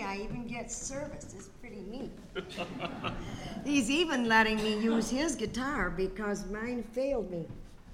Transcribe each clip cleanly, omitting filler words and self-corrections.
see, I even get service. It's pretty neat. He's even letting me use his guitar because mine failed me.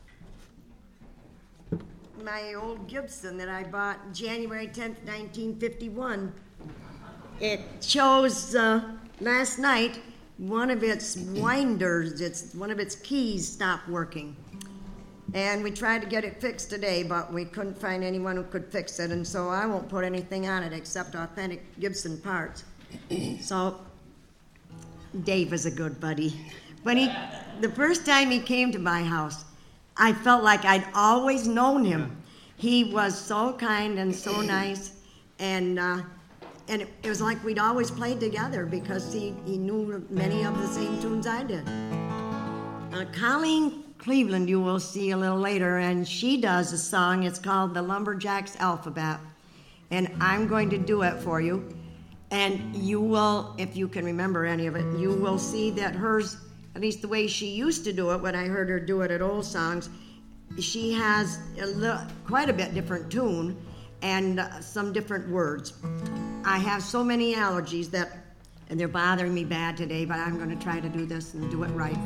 My old Gibson that I bought January 10th, 1951. It chose last night one of its winders, one of its keys stopped working. And we tried to get it fixed today, but we couldn't find anyone who could fix it, and so I won't put anything on it except authentic Gibson parts. So Dave is a good buddy. When the first time he came to my house, I felt like I'd always known him. He was so kind and so nice, and it was like we'd always played together because he knew many of the same tunes I did. Colleen Cleveland you will see a little later, and she does a song. It's called The Lumberjack's Alphabet, and I'm going to do it for you. And you will, if you can remember any of it, you will see that hers, at least the way she used to do it when I heard her do it at Old Songs, she has quite a bit different tune and some different words. I have so many allergies and they're bothering me bad today, but I'm going to try to do this and do it right.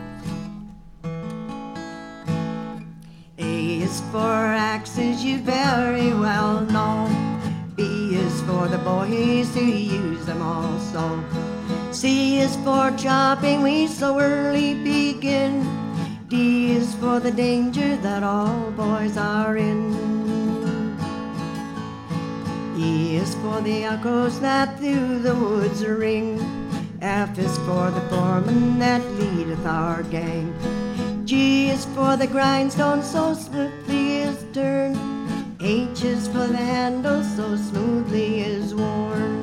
A is for axes, you very well know. B is for the boys who use them also. C is for chopping, we so early begin. D is for the danger that all boys are in. E is for the echoes that through the woods ring. F is for the foreman that leadeth our gang. G is for the grindstone so swiftly is turned. H is for the handle so smoothly is worn.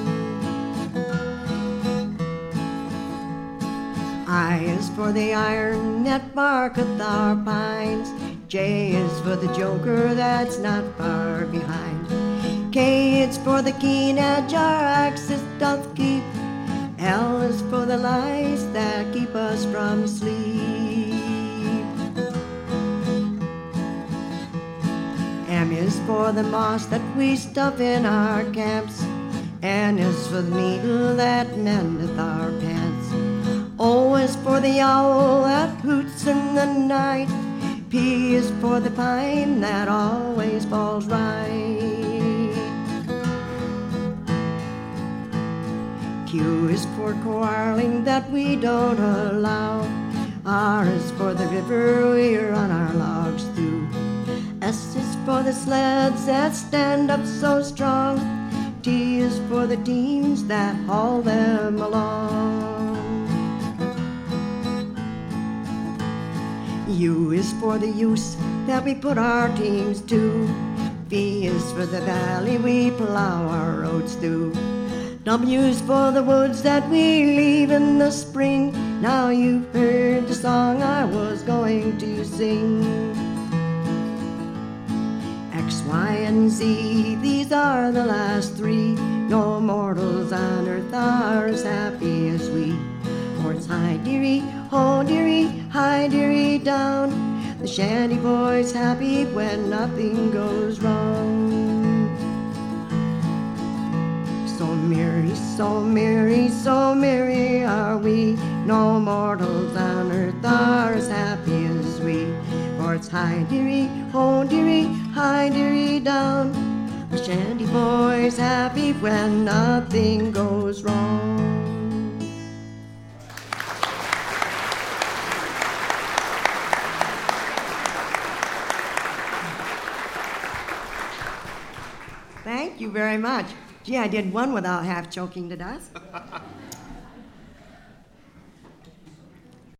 I is for the iron that barketh our pines. J is for the joker that's not far behind. K is for the keen edge our axis doth keep. L is for the lies that keep us from sleep. M is for the moss that we stuff in our camps. N is for the needle that mendeth our pants. O is for the owl that hoots in the night. P is for the pine that always falls right. Q is for quarreling that we don't allow. R is for the river we run our logs through. S is for the sleds that stand up so strong. T is for the teams that haul them along. U is for the use that we put our teams to. V is for the valley we plow our roads through. W is for the woods that we leave in the spring. Now you've heard the song I was going to sing. X, Y, and Z, these are the last three. No mortals on earth are as happy as we. For it's high dearie, ho dearie, high dearie down. The shanty boy's happy when nothing goes wrong. So merry, so merry, so merry are we. No mortals on earth are as happy as we. For it's high dearie, ho dearie, high dearie down. The shanty boy's happy when nothing goes wrong. Thank you very much. Gee, I did one without half choking to death.